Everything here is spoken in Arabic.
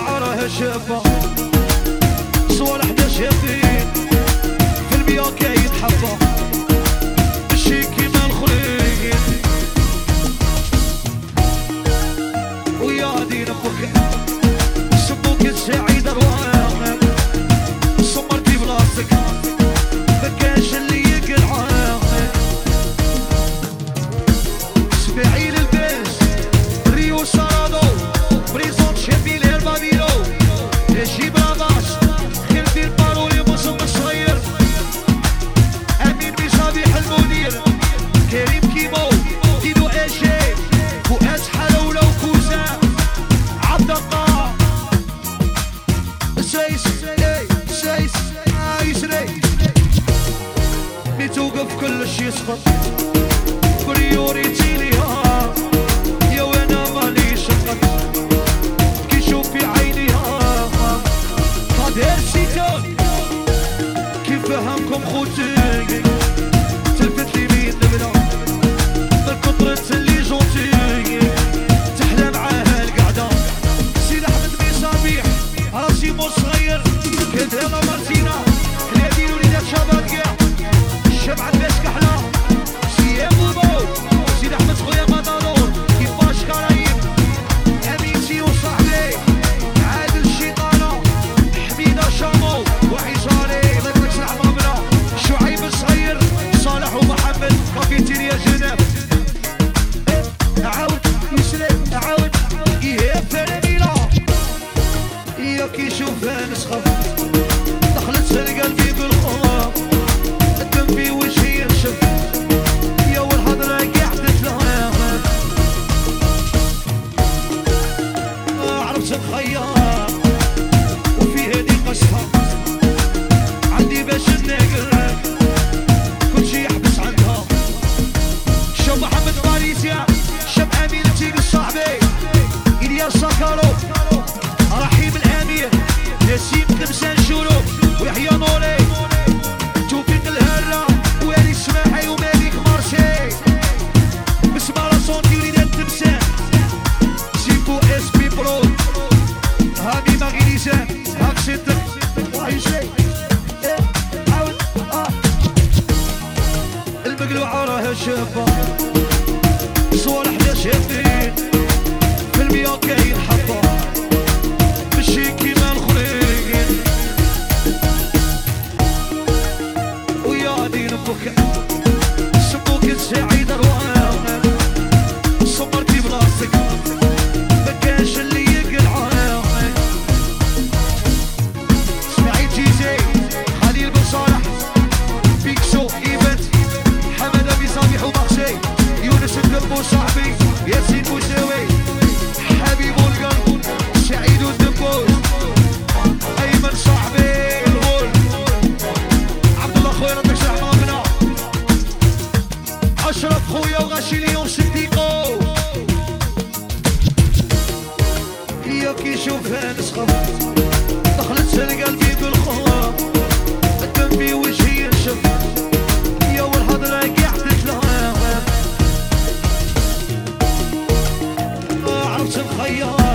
المقلوعة راها شابة صوالح دا شابين في المياه كاين حبة ماشي كيما الخرين ويا دين بك سموك السعيد رواق صمرتي بلاصتك مكانش اللي يقلعاك اسماعيل الباس ريو سارادو بريزونت شابي الهربابيرو نجيب راباش خلفي البارولي مصم الصغير امين بصبيح المدير كريم كيمو ديدو اجي فؤاد حلولة وكوزا عبد الله سايس سايس يسري ملي توقف كلش يسقط بريوريتي ليها يا وانا ماني شقط كي شوف في عينيها قادر سيتون كي فهمكم خوتي تلفت لي بيد نبلا من كثرة اللي جونتي تحلى معاها القعدة سيد احمد مصابيح راسي مو صغير كنت يلا مارتينا كلادين وليدات شباب كاع الشمعة باش كحلة سي بوبو سيد احمد خويا مطارور كيفاش كرايب امينتي وصاحبي عادل الشيطانة حميدة شامو وعيشاري ضيفك سلعمامنا شعيب الصغير صالح ومحمد كافيتيريا جناب عاود يسلم عاود ايه فرميلا يا كي شوفها نسخف دخلت القلبي بالخوف الدم في وجهي ينشف يا والهضرة قعدت لها عرفت الخيار وفي هدي قصها عندي باش ننقل كل شي يحبس عندها شاب محمد ماليزيا شاب امين تيجي صاحبي الياس ساكارو رحيم الامير ياسين كمسان شورو ويحيى نوري توفيق الهرة والي السماحي ومالك مارشي مسمارة صوتي وليدات تمسان سيبو اس بي برو هامي مغيليزان هاك ستك واي شي عاود المقلوعة راها شابة صوالح دا شابين في المياه كاين حبة ماشي كيما الخرين ويا دين بك سموك السعيد رواق صمرتي بلاصتك مكانش اللي يقلعاك اسماعيل جيزي خليل بن صالح بيكسو ايفنت حمد ابي صبيح ومخشي يونس الدبو صاحبي ياسين بوساوي حبيب القلب سعيد الدبوس ايمن صاحبي الغول عبد الله خويا ربي يشرح مامنا اشرف خويا وغاشي اليوم صديقو يا كي شوفها نسخف دخلت قلبي بالخوف الدم في وجهي ينشف يا والهضرة قعدت لها عرفت الخيار